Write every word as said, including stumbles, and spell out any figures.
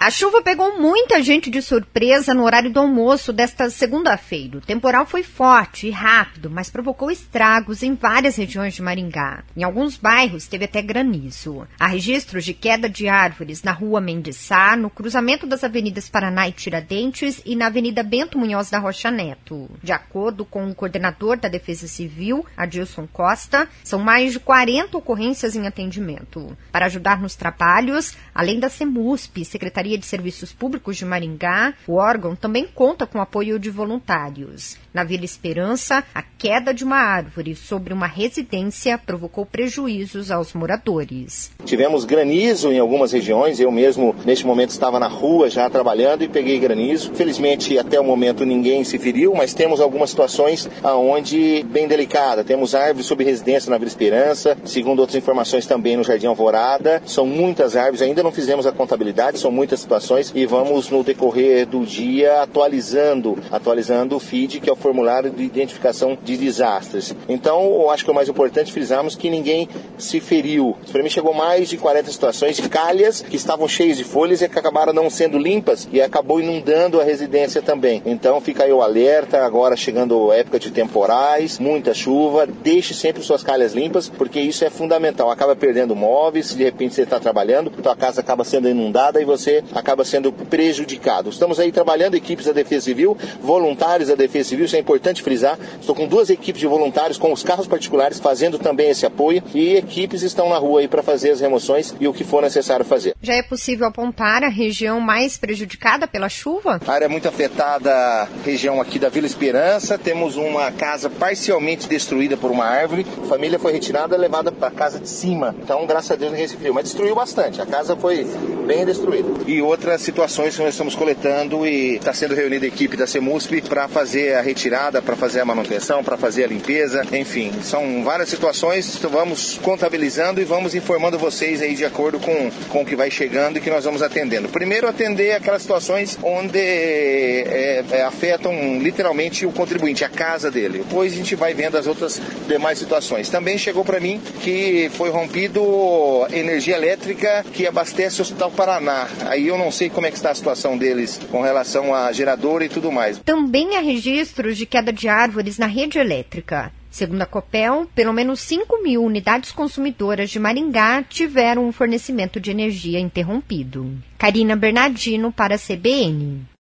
A chuva pegou muita gente de surpresa no horário do almoço desta segunda-feira. O temporal foi forte e rápido, mas provocou estragos em várias regiões de Maringá. Em alguns bairros teve até granizo. Há registros de queda de árvores na rua Mendes Sá, no cruzamento das avenidas Paraná e Tiradentes e na avenida Bento Munhoz da Rocha Neto. De acordo com o coordenador da Defesa Civil, Adilson Costa, são mais de quarenta ocorrências em atendimento. Para ajudar nos trabalhos, além da CEMUSP, Secretaria de Serviços Públicos de Maringá, o órgão também conta com apoio de voluntários. Na Vila Esperança, a queda de uma árvore sobre uma residência provocou prejuízos aos moradores. Tivemos granizo em algumas regiões, eu mesmo neste momento estava na rua já trabalhando e peguei granizo. Felizmente até o momento ninguém se feriu, mas temos algumas situações onde bem delicada. Temos árvores sob residência na Vila Esperança, segundo outras informações também no Jardim Alvorada. São muitas árvores, ainda não fizemos a contabilidade, são muitas situações e vamos no decorrer do dia atualizando, atualizando o F I D, que é o formulário de identificação de desastres. Então, eu acho que é o mais importante frisarmos que ninguém se feriu. Para mim chegou mais de quarenta situações de calhas que estavam cheias de folhas e que acabaram não sendo limpas e acabou inundando a residência também. Então, fica aí o alerta, agora chegando a época de temporais, muita chuva, deixe sempre suas calhas limpas, porque isso é fundamental. Acaba perdendo móveis, se de repente você está trabalhando, tua casa acaba sendo inundada e você acaba sendo prejudicado. Estamos aí trabalhando, equipes da Defesa Civil, voluntários da Defesa Civil, isso é importante frisar. Estou com duas equipes de voluntários com os carros particulares fazendo também esse apoio e equipes estão na rua aí para fazer as remoções e o que for necessário fazer. Já é possível apontar a região mais prejudicada pela chuva? A área muito afetada, região aqui da Vila Esperança, temos uma casa parcialmente destruída por uma árvore, a família foi retirada e levada para a casa de cima, então graças a Deus ninguém se feriu, mas destruiu bastante, a casa foi bem destruída. E outras situações que nós estamos coletando e está sendo reunida a equipe da CEMUSP para fazer a retirada, para fazer a manutenção, para fazer a limpeza, enfim, são várias situações, então vamos contabilizando e vamos informando vocês aí de acordo com, com o que vai chegando e que nós vamos atendendo. Primeiro atender aquelas situações onde é, é, afetam literalmente o contribuinte, a casa dele. Depois a gente vai vendo as outras demais situações. Também chegou para mim que foi rompido energia elétrica que abastece o Hospital Paraná. Aí eu não sei como é que está a situação deles com relação a gerador e tudo mais. Também há registros de queda de árvores na rede elétrica. Segundo a Copel, pelo menos cinco mil unidades consumidoras de Maringá tiveram um fornecimento de energia interrompido. Karina Bernardino para a C B N.